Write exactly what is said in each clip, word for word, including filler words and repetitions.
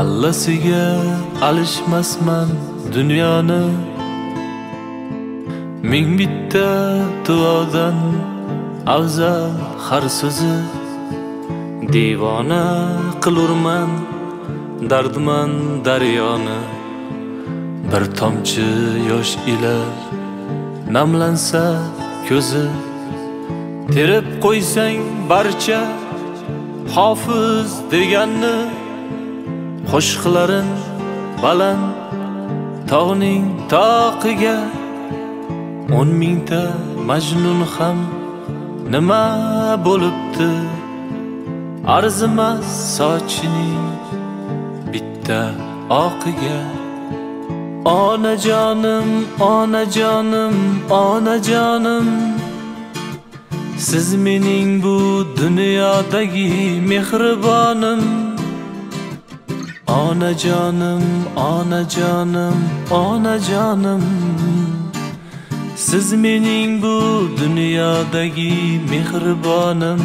Allasiga alishmasman dunyoni, ming bitta duodan afzal har so'zi. Devona qilurman dardman daryoni, bir tomchi yosh ila namlansa ko'zi. Terib qo'ysang barcha hofiz deganni, qo'shiqlarin baland tog'ning toqiga. O'n mingta majnun ham nima bo'libdi, arzimas sochining bitta oqiga. Onajonim, onajonim, onajonim, siz mening bu dunyodagi mehribonim. Onajonim, onajonim, onajonim, siz mening bu dunyodagi mehribonim.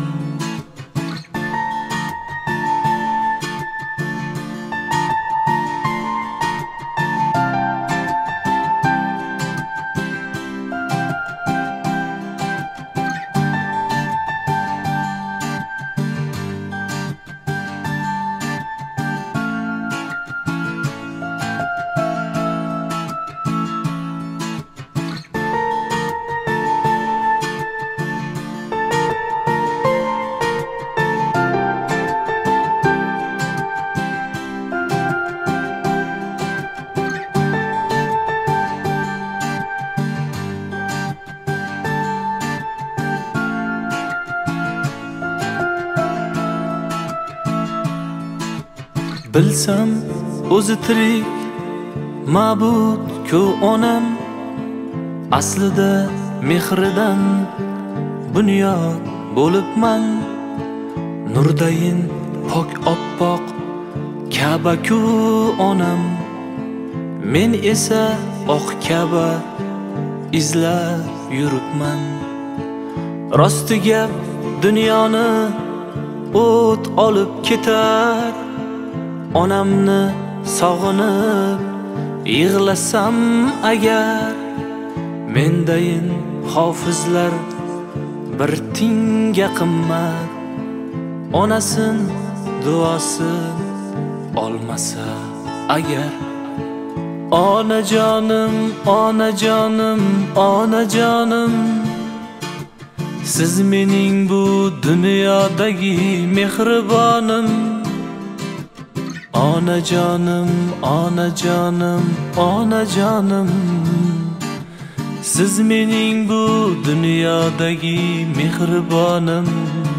Bilsam o'zi tirik ma'bud-ku onam, aslida mehridan bunyod bo'libman. Nurdayin pok oppoq Ka'ba-ku onam, men esa oq Ka'ba izlab yuribman. Rosti gap dunyoni o't olib ketar, onamni sog'inib yig'lasam agar. Mendayin hofizlar bir tinga qimmat, onasin duosi olmasa agar. Onajonim, onajonim, onajonim, siz mening bu dunyodagi mehribonim. Onajonim, onajonim, onajonim, siz mening bu dunyodagi mehribonim.